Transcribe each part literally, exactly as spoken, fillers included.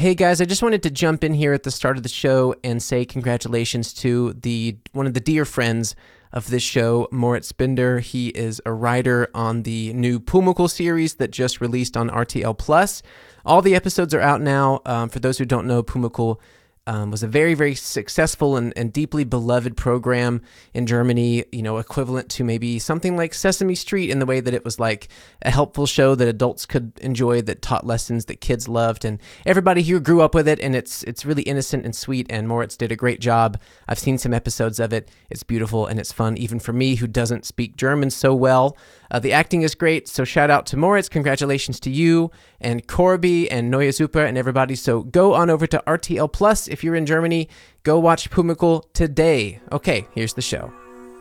Hey guys, I just wanted to jump in here at the start of the show and say congratulations to the one of the dear friends of this show, Moritz Binder. He is a writer on the new Pumuckl series that just released on R T L Plus. All the episodes are out now. Um, for those who don't know, Pumuckl Um, was a very, very successful and, and deeply beloved program in Germany, you know, equivalent to maybe something like Sesame Street in the way that it was like a helpful show that adults could enjoy, that taught lessons that kids loved, and everybody here grew up with it, and it's it's really innocent and sweet, and Moritz did a great job. I've seen some episodes of it. It's beautiful, and it's fun, even for me, who doesn't speak German so well. Uh, the acting is great, so shout out to Moritz. Congratulations to you, and Corby, and Neue Super, and everybody. So go on over to R T L Plus if you're in Germany. Go watch Pumuckl today. Okay, here's the show.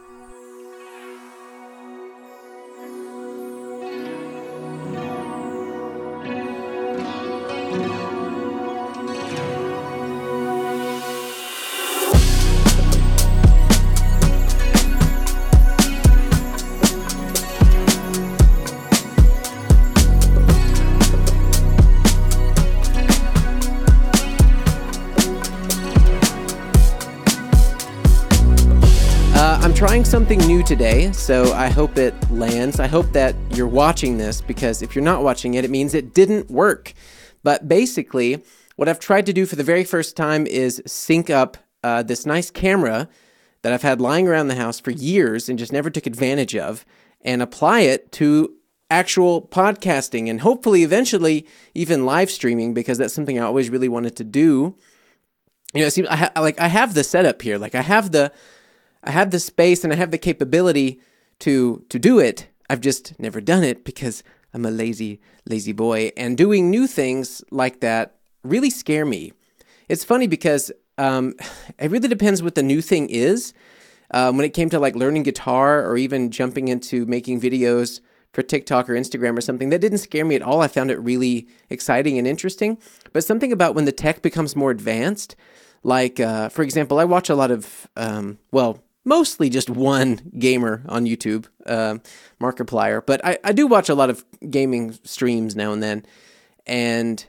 Trying something new today, so I hope it lands. I hope that you're watching this, because if you're not watching it, it means it didn't work. But basically, what I've tried to do for the very first time is sync up uh, this nice camera that I've had lying around the house for years and just never took advantage of, and apply it to actual podcasting and hopefully eventually even live streaming, because that's something I always really wanted to do. You know, it seems I ha- like I have the setup here, like I have the I have the space and I have the capability to to do it. I've just never done it because I'm a lazy, lazy boy. And doing new things like that really scare me. It's funny because um, it really depends what the new thing is. Um, when it came to like learning guitar or even jumping into making videos for TikTok or Instagram or something, that didn't scare me at all. I found it really exciting and interesting. But something about when the tech becomes more advanced, like, uh, for example, I watch a lot of, um, well, mostly just one gamer on YouTube, uh, Markiplier, but I, I do watch a lot of gaming streams now and then, and,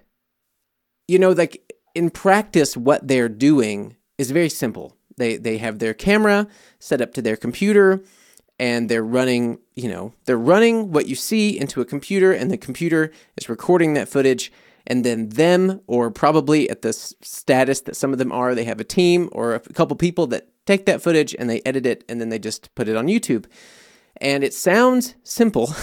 you know, like, in practice, what they're doing is very simple. They they have their camera set up to their computer, and they're running, you know, they're running what you see into a computer, and the computer is recording that footage, and then them, or probably at the s- status that some of them are, they have a team or a couple people that take that footage and they edit it, and then they just put it on YouTube. And it sounds simple,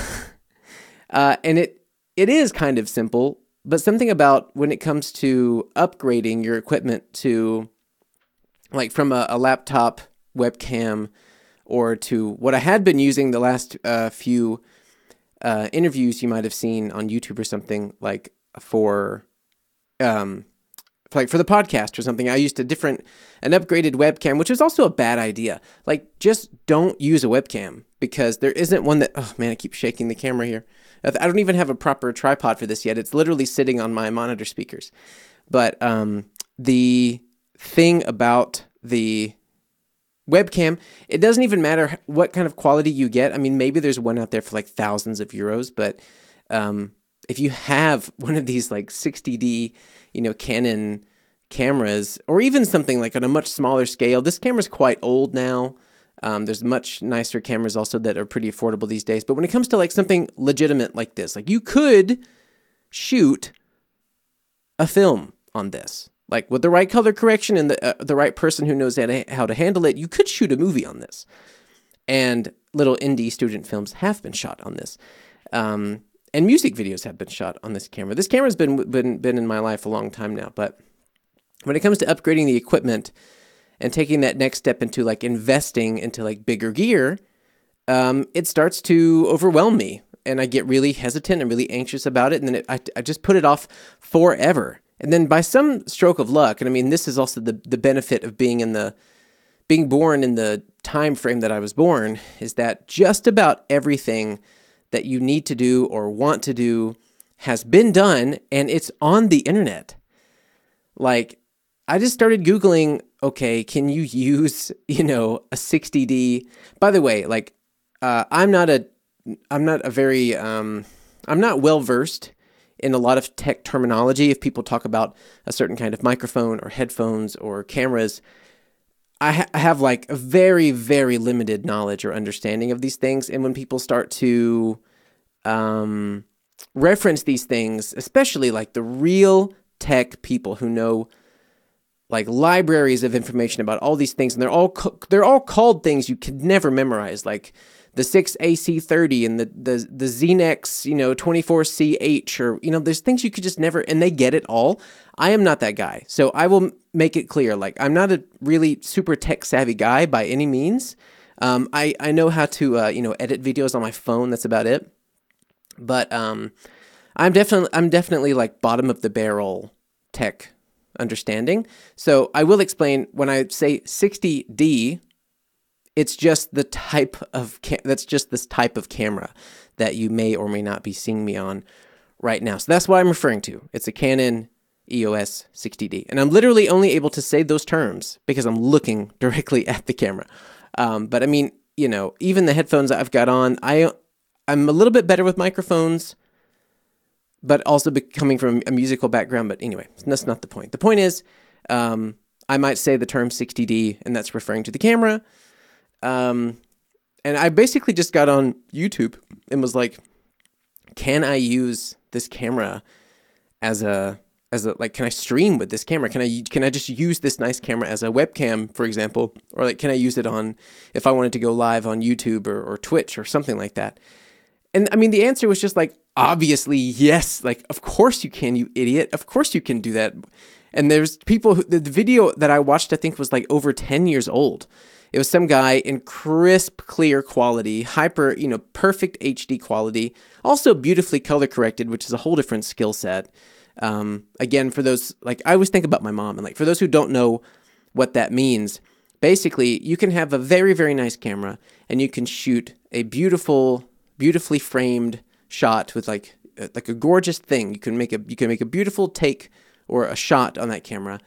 uh, and it it is kind of simple, but something about when it comes to upgrading your equipment to, like, from a, a laptop webcam or to what I had been using the last uh, few uh, interviews you might have seen on YouTube or something, like for um like for the podcast or something, I used a different, an upgraded webcam, which is also a bad idea. Like, just don't use a webcam, because there isn't one that, oh man, I keep shaking the camera here. I don't even have a proper tripod for this yet. It's literally sitting on my monitor speakers. But um, the thing about the webcam, it doesn't even matter what kind of quality you get. I mean, maybe there's one out there for like thousands of euros, but um, if you have one of these like sixty D, you know, Canon cameras, or even something like on a much smaller scale, this camera's quite old now. Um, there's much nicer cameras also that are pretty affordable these days. But when it comes to like something legitimate like this, like you could shoot a film on this, like with the right color correction and the uh, the right person who knows how to, how to handle it, you could shoot a movie on this. And little indie student films have been shot on this. Um, And music videos have been shot on this camera. This camera's been been been in my life a long time now, but when it comes to upgrading the equipment and taking that next step into like investing into like bigger gear, um, it starts to overwhelm me, and I get really hesitant and really anxious about it, and then it, I I just put it off forever. And then by some stroke of luck, and I mean this is also the the benefit of being in the being born in the time frame that I was born, is that just about everything that you need to do or want to do has been done, and it's on the internet. Like, I just started Googling, okay, can you use, you know, a sixty D? By the way, like, uh, I'm not a, I'm not a very, um, I'm not well versed in a lot of tech terminology, if people talk about a certain kind of microphone or headphones or cameras, I, ha- I have like a very, very limited knowledge or understanding of these things. And when people start to um, reference these things, especially like the real tech people who know like libraries of information about all these things, and they're all co- they're all called things you could never memorize, like the six A C thirty and the the the Xenex, you know, twenty-four C H, or you know, there's things you could just never, and they get it all. I am not that guy, so I will make it clear, like I'm not a really super tech savvy guy by any means. Um, I I know how to uh, you know edit videos on my phone. That's about it. But um, I'm definitely I'm definitely like bottom of the barrel tech understanding. So I will explain when I say sixty D, it's just the type of ca- that's just this type of camera that you may or may not be seeing me on right now. So that's what I'm referring to. It's a Canon E O S sixty D, and I'm literally only able to say those terms because I'm looking directly at the camera. Um, but I mean, you know, even the headphones I've got on, I I'm a little bit better with microphones, but also be- coming from a musical background. But anyway, that's not the point. The point is, um, I might say the term sixty D, and that's referring to the camera. Um, and I basically just got on YouTube and was like, can I use this camera as a, as a, like, can I stream with this camera? Can I, can I just use this nice camera as a webcam, for example? Or like, can I use it on, if I wanted to go live on YouTube or, or Twitch or something like that? And I mean, the answer was just like, obviously, yes. Like, of course you can, you idiot. Of course you can do that. And there's people who, the video that I watched, I think was like over ten years old. It was some guy in crisp, clear quality, hyper, you know, perfect H D quality, also beautifully color corrected, which is a whole different skill set. Um, again, for those, like, I always think about my mom, and like, for those who don't know what that means, basically, you can have a very, very nice camera, and you can shoot a beautiful, beautifully framed shot with like, like a gorgeous thing. You can make a, you can make a beautiful take or a shot on that camera,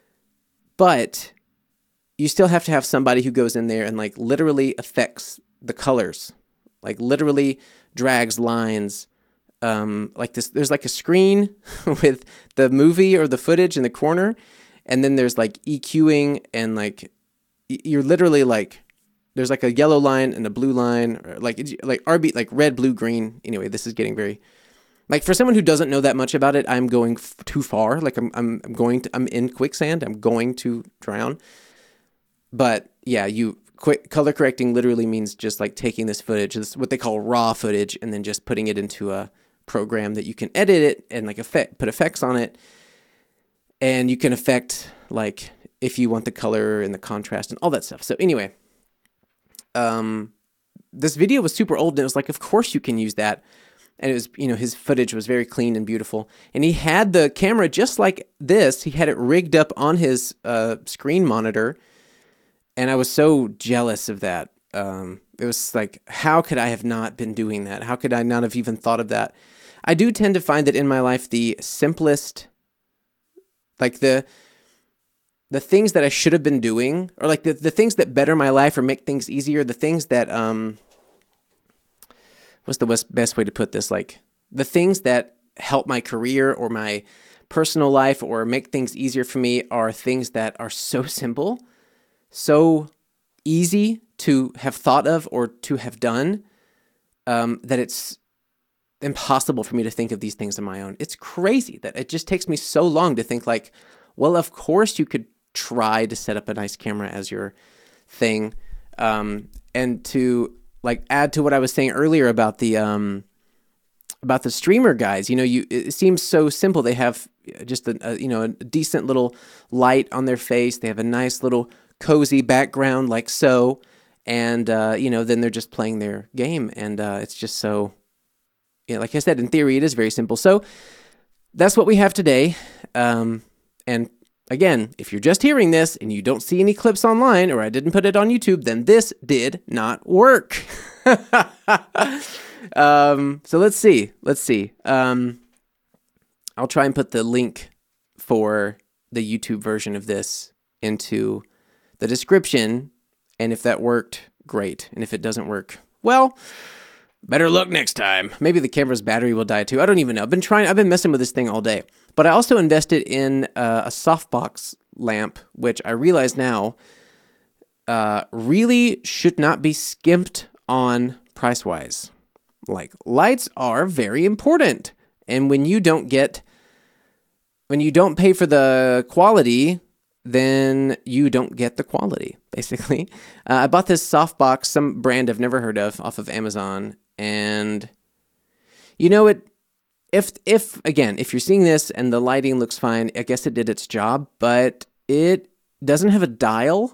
but you still have to have somebody who goes in there and like literally affects the colors, like literally drags lines, um, like this. There's like a screen with the movie or the footage in the corner, and then there's like EQing and like you're literally like there's like a yellow line and a blue line, or like like R B like red, blue, green. Anyway, this is getting very like for someone who doesn't know that much about it, I'm going f- too far. Like I'm I'm I'm going to I'm in quicksand. I'm going to drown. But yeah, you quick color correcting literally means just like taking this footage, this what they call raw footage, and then just putting it into a program that you can edit it and like effect put effects on it, and you can affect like if you want the color and the contrast and all that stuff. So anyway, um, this video was super old, and it was like, of course you can use that. And it was, you know, his footage was very clean and beautiful. And he had the camera just like this. He had it rigged up on his uh, screen monitor. And I was so jealous of that. Um, it was like, how could I have not been doing that? How could I not have even thought of that? I do tend to find that in my life, the simplest, like the the things that I should have been doing, or like the, the things that better my life or make things easier, the things that, um, what's the best, best way to put this? Like the things that help my career or my personal life or make things easier for me are things that are so simple, so easy to have thought of or to have done, um, that it's impossible for me to think of these things on my own. It's crazy that it just takes me so long to think like, well, of course you could try to set up a nice camera as your thing. Um, and to like add to what I was saying earlier about the, um, about the streamer guys, you know, you, it seems so simple. They have just a, a, you know, a decent little light on their face. They have a nice little cozy background like so. And, uh, you know, then they're just playing their game. And uh, it's just so, you know, like I said, in theory, it is very simple. So that's what we have today. Um, and again, if you're just hearing this and you don't see any clips online, or I didn't put it on YouTube, then this did not work. um, so let's see. Let's see. Um, I'll try and put the link for the YouTube version of this into the description. And if that worked, great. And if it doesn't work, well, Better luck next time. Maybe the camera's battery will die too. I don't even know. I've been trying, I've been messing with this thing all day. But I also invested in uh, a softbox lamp, which I realize now uh, really should not be skimped on price-wise. Like, lights are very important. And when you don't get, when you don't pay for the quality, then you don't get the quality, basically. Uh, I bought this softbox, some brand I've never heard of, off of Amazon. And, you know, it, if, if, again, if you're seeing this and the lighting looks fine, I guess it did its job, but it doesn't have a dial.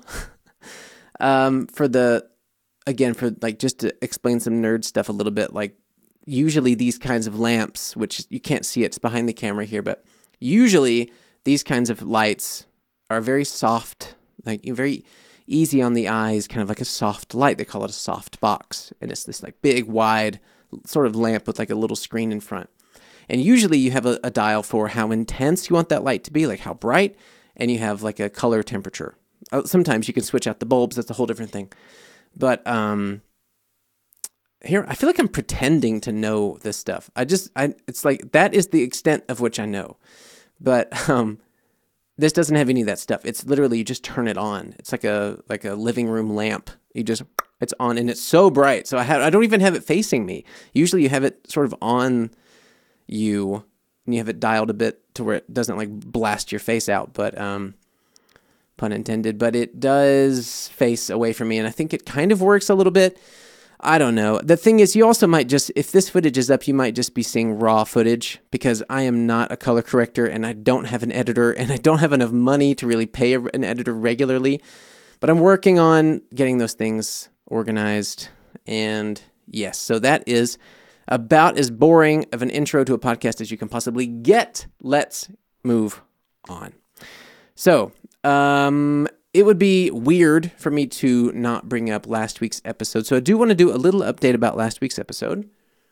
um, for the, again, for like, just to explain some nerd stuff a little bit, like, usually these kinds of lamps, which you can't see, it's behind the camera here, but usually these kinds of lights are very soft, like very easy on the eyes, kind of like a soft light. They call it a soft box. And it's this like big, wide sort of lamp with like a little screen in front. And usually you have a, a dial for how intense you want that light to be, like how bright, and you have like a color temperature. Sometimes you can switch out the bulbs. That's a whole different thing. But um, here, I feel like I'm pretending to know this stuff. I just, I, it's like, that is the extent of which I know. But um, this doesn't have any of that stuff. It's literally, you just turn it on. It's like a like a living room lamp. You just, it's on, and it's so bright. So I have, I don't even have it facing me. Usually you have it sort of on you, and you have it dialed a bit to where it doesn't like blast your face out, but um, pun intended. But it does face away from me, and I think it kind of works a little bit. I don't know. The thing is, you also might just, if this footage is up, you might just be seeing raw footage, because I am not a color corrector and I don't have an editor and I don't have enough money to really pay an editor regularly. But I'm working on getting those things organized. And yes, so that is about as boring of an intro to a podcast as you can possibly get. Let's move on. So, um... it would be weird for me to not bring up last week's episode, so I do want to do a little update about last week's episode.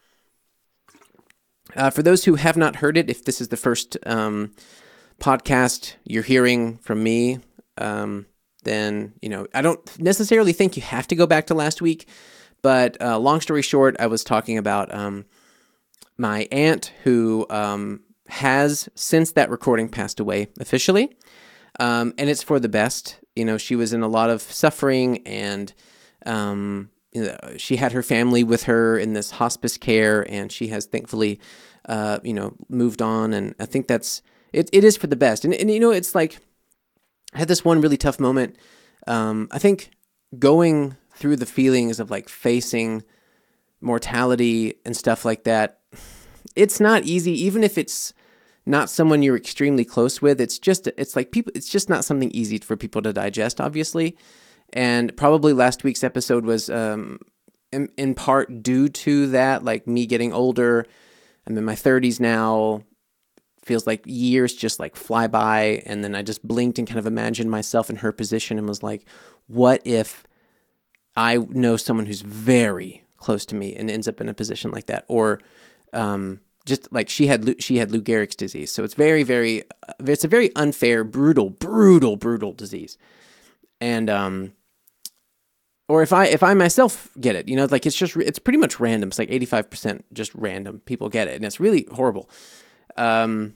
Uh, for those who have not heard it, if this is the first um, podcast you're hearing from me, um, then, you know, I don't necessarily think you have to go back to last week, but uh, long story short, I was talking about um, my aunt who um, has, since that recording, passed away officially. Um, and it's for the best. You know, she was in a lot of suffering, and um, you know, she had her family with her in this hospice care, and she has thankfully, uh, you know, moved on. And I think that's, it, it is for the best. And, and, you know, it's like, I had this one really tough moment. Um, I think going through the feelings of like facing mortality and stuff like that, it's not easy, even if it's not someone you're extremely close with. It's just, it's like people, it's just not something easy for people to digest, obviously. And probably last week's episode was um, in, in part due to that, like me getting older. I'm in my thirties now. Feels like years just like fly by. And then I just blinked and kind of imagined myself in her position and was like, what if I know someone who's very close to me and ends up in a position like that? Or, um, just like she had, she had Lou Gehrig's disease. So it's very, very, it's a very unfair, brutal, brutal, brutal disease. And, um, or if I, if I myself get it, you know, like it's just, it's pretty much random. It's like eighty-five percent just random people get it. And it's really horrible. Um,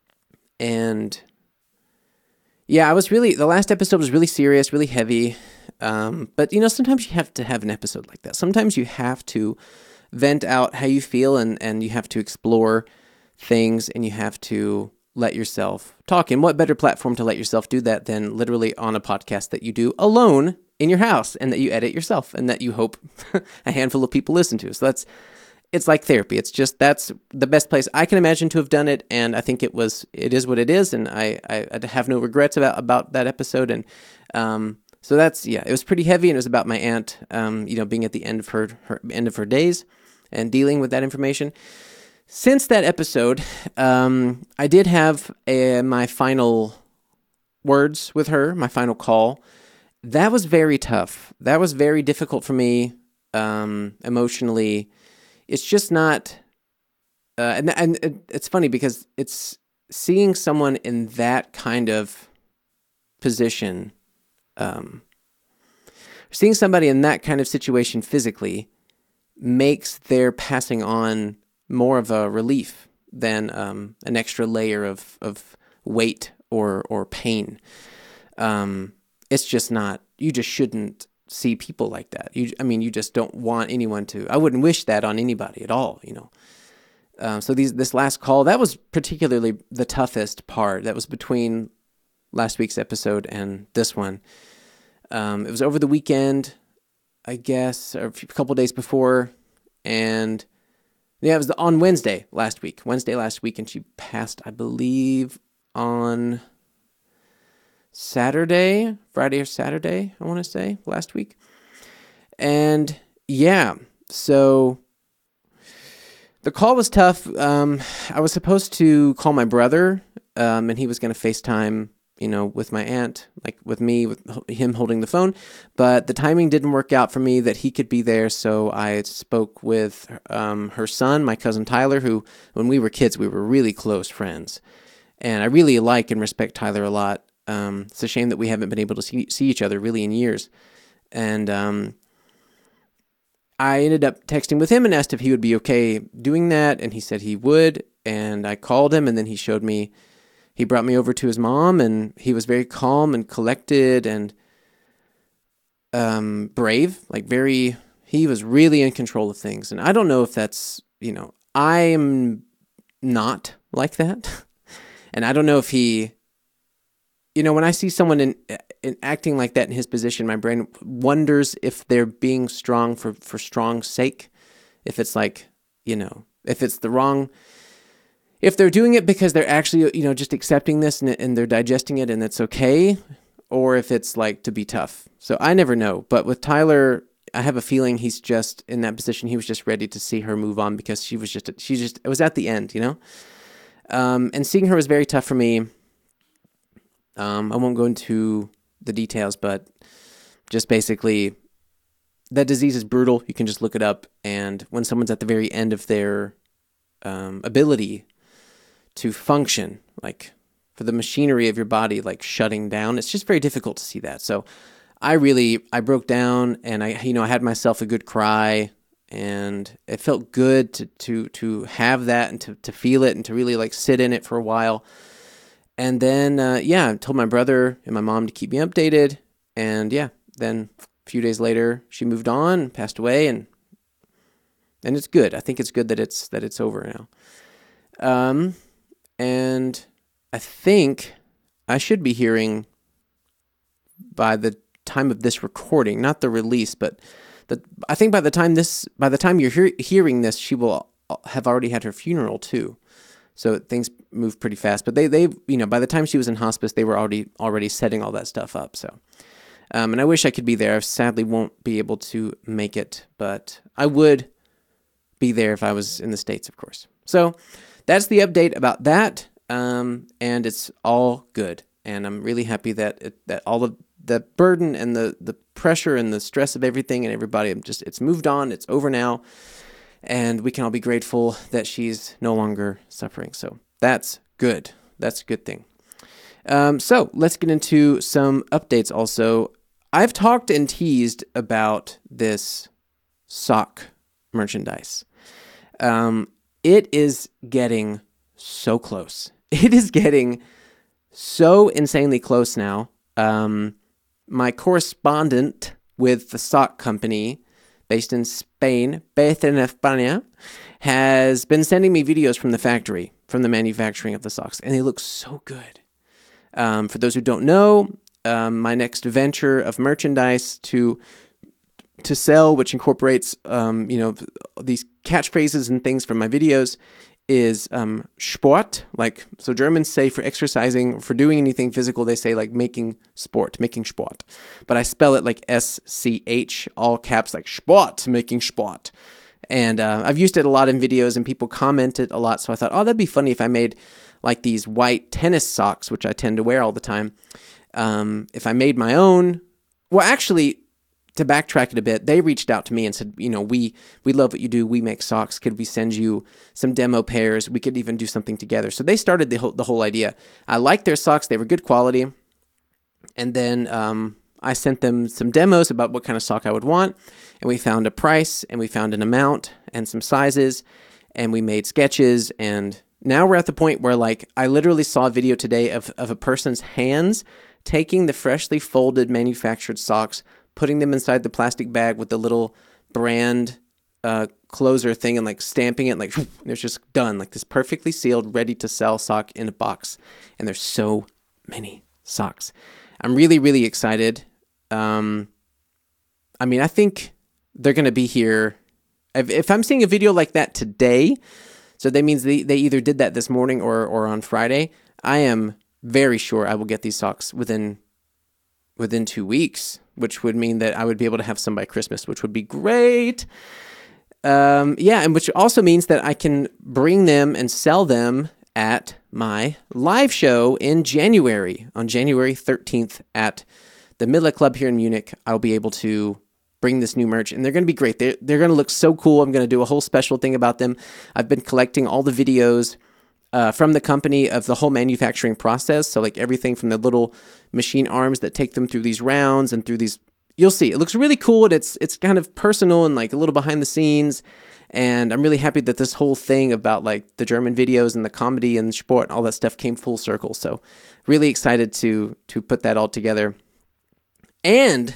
and yeah, I was really, the last episode was really serious, really heavy. Um, but you know, sometimes you have to have an episode like that. Sometimes you have to vent out how you feel, and, and you have to explore things, and you have to let yourself talk. And what better platform to let yourself do that than literally on a podcast that you do alone in your house, and that you edit yourself, and that you hope a handful of people listen to. So that's, it's like therapy. It's just, that's the best place I can imagine to have done it. And I think it was, it is what it is. And I, I, I have no regrets about, about that episode. And, um, so that's, yeah, it was pretty heavy, and it was about my aunt, um, you know, being at the end of her, her end of her days and dealing with that information. Since that episode, um, I did have a, my final words with her, my final call. That was very tough. That was very difficult for me, um, emotionally. It's just not, uh, and, and it's funny because it's seeing someone in that kind of position, um, seeing somebody in that kind of situation physically, makes their passing on more of a relief than um, an extra layer of, of weight or or pain. Um, it's just not, you just shouldn't see people like that. You, I mean, you just don't want anyone to, I wouldn't wish that on anybody at all, you know. Uh, so these this last call, that was particularly the toughest part. That was between last week's episode and this one. Um, it was over the weekend, I guess, or a couple days before, and yeah, it was on Wednesday last week. Wednesday last week, and she passed, I believe, on Saturday, Friday or Saturday, I want to say, last week. And yeah, so the call was tough. Um, I was supposed to call my brother, um, and he was going to FaceTime, you know, with my aunt, like with me, with him holding the phone. But the timing didn't work out for me that he could be there, so I spoke with um, her son, my cousin Tyler, who, when we were kids, we were really close friends. And I really like and respect Tyler a lot. Um, it's a shame that we haven't been able to see, see each other really in years. And um, I ended up texting with him and asked if he would be okay doing that, and he said he would. And I called him, and then he showed me, he brought me over to his mom, and he was very calm and collected and um, brave, like very, he was really in control of things. And I don't know if that's, you know, I am not like that. And I don't know if he, you know, when I see someone in, in acting like that in his position, my brain wonders if they're being strong for, for strong's sake. If it's like, you know, if it's the wrong, if they're doing it because they're actually, you know, just accepting this and, and they're digesting it and it's okay, or if it's like to be tough. So I never know. But with Tyler, I have a feeling he's just in that position. He was just ready to see her move on because she was just, she just, it was at the end, you know? Um, and seeing her was very tough for me. Um, I won't go into the details, but just basically, that disease is brutal. You can just look it up. And when someone's at the very end of their um, ability to function, like for the machinery of your body, like shutting down, it's just very difficult to see that. So I really, I broke down, and I, you know, I had myself a good cry, and it felt good to to to have that and to, to feel it and to really like sit in it for a while. And then, uh, yeah, I told my brother and my mom to keep me updated. And yeah, then a few days later, she moved on, passed away, and and it's good. I think it's good that it's that it's over now. Um, and I think I should be hearing by the time of this recording, not the release, but the I think by the time this by the time you're hear, hearing this, she will have already had her funeral too. So things move pretty fast, but they, they, you know, by the time she was in hospice, they were already already setting all that stuff up. So, um, and I wish I could be there. I sadly won't be able to make it, but I would be there if I was in the States, of course. So that's the update about that, um, and it's all good. And I'm really happy that it, that all of the burden and the the pressure and the stress of everything and everybody, just it's moved on. It's over now. And we can all be grateful that she's no longer suffering. So that's good. That's a good thing. Um, so let's get into some updates also. I've talked and teased about this sock merchandise. Um, it is getting so close. It is getting so insanely close now. Um, my correspondent with the sock company based in Spain, based in España, has been sending me videos from the factory, from the manufacturing of the socks, and they look so good. Um, for those who don't know, um, my next venture of merchandise to to sell, which incorporates, um, you know, these catchphrases and things from my videos, is um, Sport. Like, so Germans say for exercising, for doing anything physical, they say like making sport, making Sport. But I spell it like S C H, all caps, like Sport, making Sport. And uh, I've used it a lot in videos, and people comment it a lot. So I thought, oh, that'd be funny if I made like these white tennis socks, which I tend to wear all the time. Um, if I made my own, well, actually, to backtrack it a bit, they reached out to me and said, you know, we we love what you do. We make socks. Could we send you some demo pairs? We could even do something together. So they started the whole, the whole idea. I liked their socks. They were good quality. And then um, I sent them some demos about what kind of sock I would want, and we found a price, and we found an amount, and some sizes, and we made sketches, and now we're at the point where, like, I literally saw a video today of, of a person's hands taking the freshly folded manufactured socks, putting them inside the plastic bag with the little brand uh, closer thing, and, like, stamping it, like, it's just done, like this perfectly sealed, ready to sell sock in a box, and there's so many socks. I'm really, really excited. Um, I mean, I think they're going to be here. If, if I'm seeing a video like that today, so that means they, they either did that this morning or, or on Friday, I am very sure I will get these socks within within two weeks, which would mean that I would be able to have some by Christmas, which would be great. Um, yeah, and which also means that I can bring them and sell them at my live show in January, on January thirteenth at the Mille Club here in Munich. I'll be able to bring this new merch, and they're going to be great. They're, they're going to look so cool. I'm going to do a whole special thing about them. I've been collecting all the videos uh, from the company of the whole manufacturing process, so like everything from the little machine arms that take them through these rounds and through these. You'll see. It looks really cool, and it's, it's kind of personal and like a little behind the scenes. And I'm really happy that this whole thing about like the German videos and the comedy and sport and all that stuff came full circle. So really excited to to put that all together. And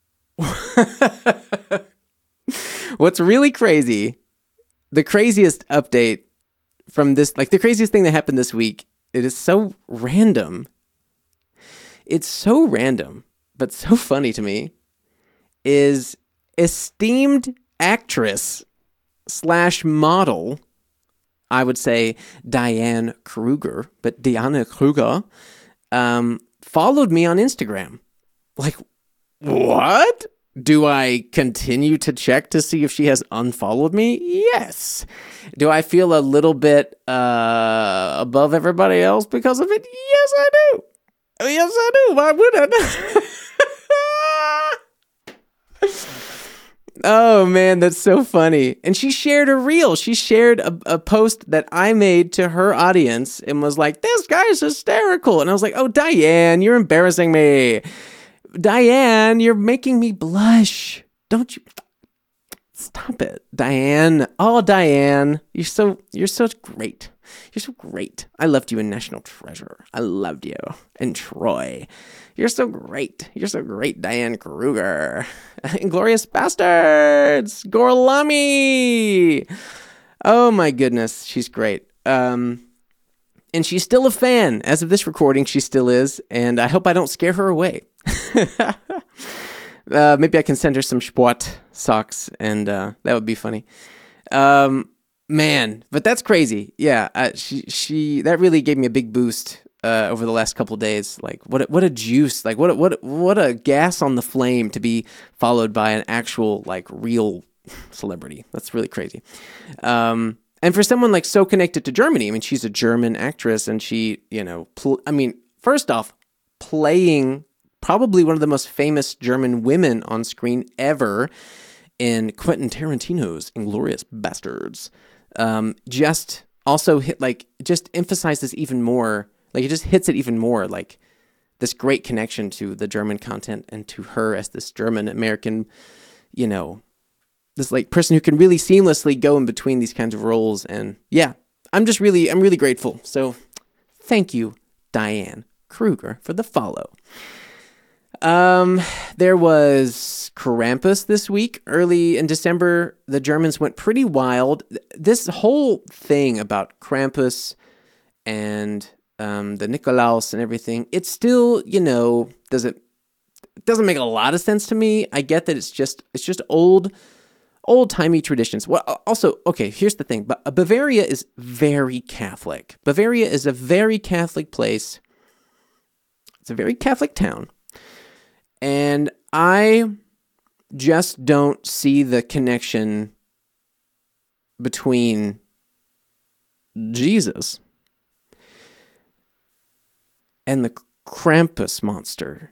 what's really crazy, the craziest update from this, like the craziest thing that happened this week, it is so random. It's so random, but so funny to me, is esteemed actress slash model, I would say Diane Kruger, but Diana Kruger, um, followed me on Instagram. Like, what? Do I continue to check to see if she has unfollowed me? Yes. Do I feel a little bit uh, above everybody else because of it? Yes, I do. Yes, I do. Why would I? Oh, man, that's so funny. And she shared a reel. She shared a, a post that I made to her audience and was like, this guy's hysterical. And I was like, oh, Diane, you're embarrassing me. Diane, you're making me blush. Don't you? Stop it, Diane. Oh, Diane, you're so, you're so great. You're so great. I loved you in National Treasure. I loved you in Troy. You're so great. You're so great, Diane Kruger. Inglourious Bastards. Gorlami. Oh my goodness, she's great. Um, and she's still a fan. As of this recording, she still is. And I hope I don't scare her away. uh, maybe I can send her some Sport socks, and uh, that would be funny. Um, man, but that's crazy. Yeah, uh, she she that really gave me a big boost uh, over the last couple of days. Like, what a, what a juice! Like, what a, what a, what a gas on the flame to be followed by an actual like real celebrity. That's really crazy. Um, and for someone like so connected to Germany, I mean, she's a German actress, and she, you know, pl- I mean, first off, playing probably one of the most famous German women on screen ever in Quentin Tarantino's Inglourious Bastards. Um, just also hit like just emphasizes even more, like it just hits it even more, like this great connection to the German content and to her as this German American, you know, this like person who can really seamlessly go in between these kinds of roles. And yeah, I'm just really, I'm really grateful. So thank you, Diane Kruger, for the follow. Um, there was Krampus this week. Early in December, the Germans went pretty wild. This whole thing about Krampus and um, the Nikolaus and everything, it still, you know, doesn't it doesn't make a lot of sense to me. I get that it's just it's just old old timey traditions. Well, also, okay, here's the thing. But Bavaria is very Catholic. Bavaria is a very Catholic place. It's a very Catholic town. And I just don't see the connection between Jesus and the Krampus monster.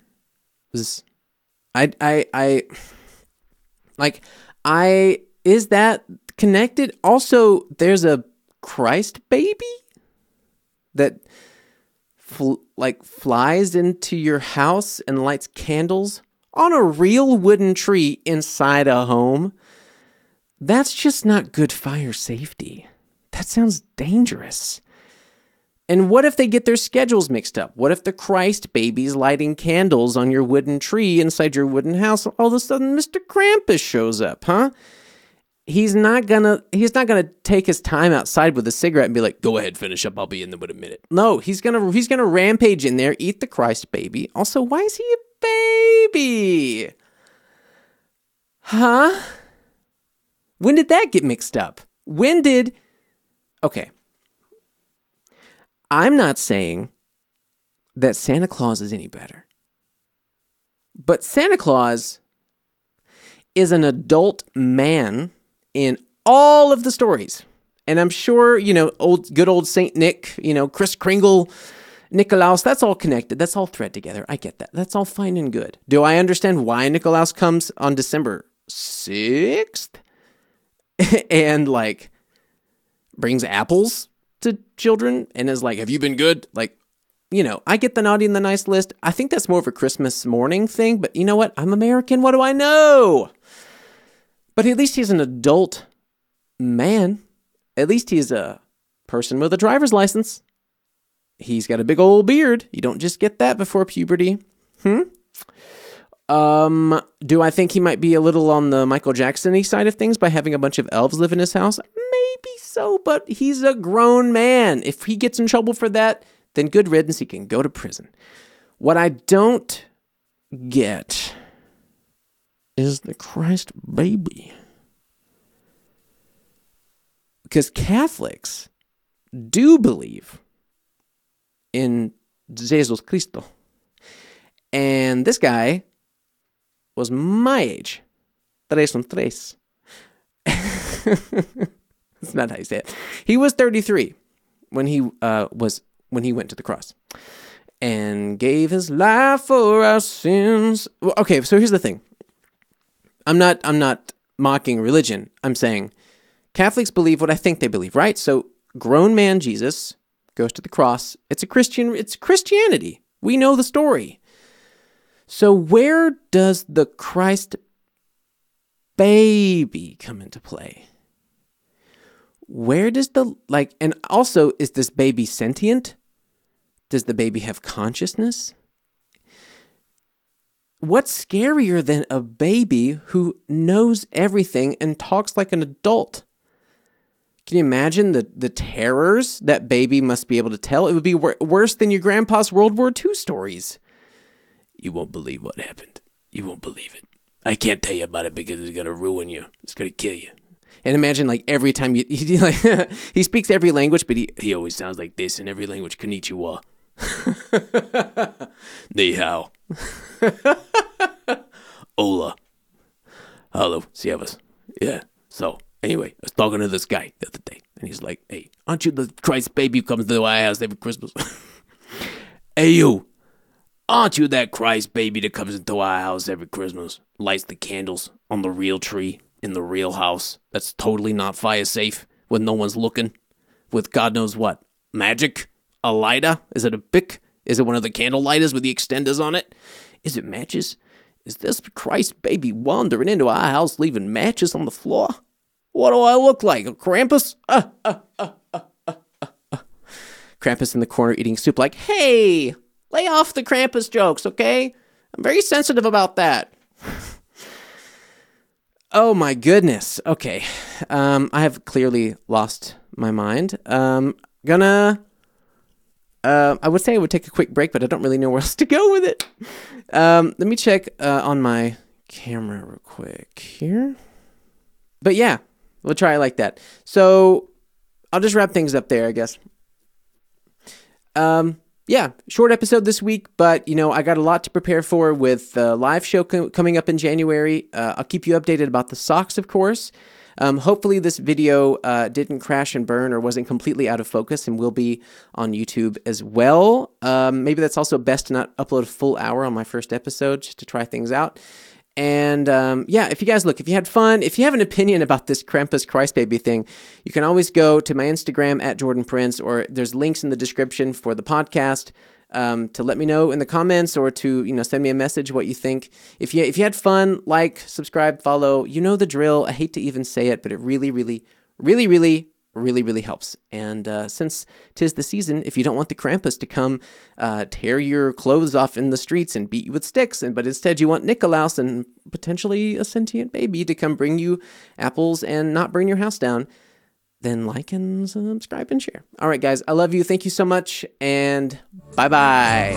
I, I, I, like, I, is that connected? Also, there's a Christ baby that Fl- like flies into your house and lights candles on a real wooden tree inside a home, that's just not good fire safety. That sounds dangerous. And what if they get their schedules mixed up? What if the Christ baby's lighting candles on your wooden tree inside your wooden house? All of a sudden, Mister Krampus shows up, huh? He's not gonna, he's not gonna take his time outside with a cigarette and be like, go ahead, finish up, I'll be in there in a minute. No, he's gonna, he's gonna rampage in there, eat the Christ baby. Also, why is he a baby? Huh? When did that get mixed up? When did, okay. I'm not saying that Santa Claus is any better. But Santa Claus is an adult man in all of the stories. And I'm sure, you know, old good old Saint Nick, you know, Kris Kringle, Nikolaus, that's all connected. That's all thread together. I get that. That's all fine and good. Do I understand why Nikolaus comes on December sixth? And, like, brings apples to children and is like, have you been good? Like, you know, I get the naughty and the nice list. I think that's more of a Christmas morning thing, but you know what? I'm American. What do I know? But at least he's an adult man. At least he's a person with a driver's license. He's got a big old beard. You don't just get that before puberty. Hmm? Um, do I think he might be a little on the Michael Jackson-y side of things by having a bunch of elves live in his house? Maybe so, but he's a grown man. If he gets in trouble for that, then good riddance, he can go to prison. What I don't get is the Christ baby. Because Catholics do believe in Jesus Cristo. And this guy was my age. Tres son tres. That's not how you say it. He was thirty-three when he uh, was when he went to the cross and gave his life for our sins. Well, okay, so here's the thing. I'm not I'm not mocking religion. I'm saying Catholics believe what I think they believe, right? So grown man Jesus goes to the cross. It's a Christian. It's Christianity. We know the story. So where does the Christ baby come into play? Where does the, like, and also, is this baby sentient? Does the baby have consciousness? What's scarier than a baby who knows everything and talks like an adult? Can you imagine the, the terrors that baby must be able to tell? It would be wor- worse than your grandpa's World War Two stories. You won't believe what happened. You won't believe it. I can't tell you about it because it's going to ruin you. It's going to kill you. And imagine, like, every time you, he, like, he speaks every language, but he, he always sounds like this in every language. Konnichiwa. Ni hao. Hola. Hello. Servus. Yeah. So, anyway, I was talking to this guy the other day, and he's like, hey, aren't you the Christ baby who comes to the White House every Christmas? Hey, you. Aren't you that Christ baby that comes into our house every Christmas, lights the candles on the real tree in the real house that's totally not fire safe when no one's looking, with God knows what? Magic? A lighter? Is it a Bic? Is it one of the candle lighters with the extenders on it? Is it matches? Is this Christ baby wandering into our house leaving matches on the floor? What do I look like? A Krampus? Uh, uh, uh, uh, uh, uh, uh. Krampus in the corner eating soup like, hey, lay off the Krampus jokes, okay? I'm very sensitive about that. Oh my goodness. Okay. Um, I have clearly lost my mind. Um, gonna, uh, I would say I would take a quick break, but I don't really know where else to go with it. Um, let me check, uh, on my camera real quick here. But yeah, we'll try it like that. So I'll just wrap things up there, I guess. Um, Yeah, short episode this week, but, you know, I got a lot to prepare for with the live show co- coming up in January. Uh, I'll keep you updated about the socks, of course. Um, hopefully this video uh, didn't crash and burn or wasn't completely out of focus and will be on YouTube as well. Um, maybe that's also best to not upload a full hour on my first episode just to try things out. And um, yeah, if you guys look, if you had fun, if you have an opinion about this Krampus Christ baby thing, you can always go to my Instagram at Jordan Prince, or there's links in the description for the podcast. um, to let me know in the comments or to, you know, send me a message what you think. If you if you had fun, like, subscribe, follow. You know the drill. I hate to even say it, but it really, really, really, really, really, really helps. And uh, since 'tis the season, if you don't want the Krampus to come uh, tear your clothes off in the streets and beat you with sticks, and but instead you want Nikolaus and potentially a sentient baby to come bring you apples and not burn your house down, then like and subscribe and share. All right, guys, I love you. Thank you so much, and bye-bye.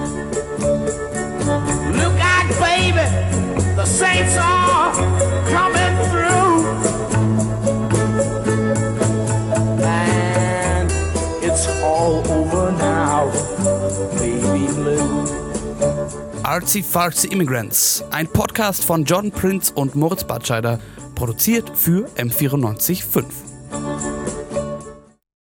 Look out, baby, the saints are coming through. And it's all over now, baby blue. Artsy Fartsy Immigrants, ein Podcast von John Prinz und Moritz Batscheider, produziert für M vierundneunzig Komma fünf.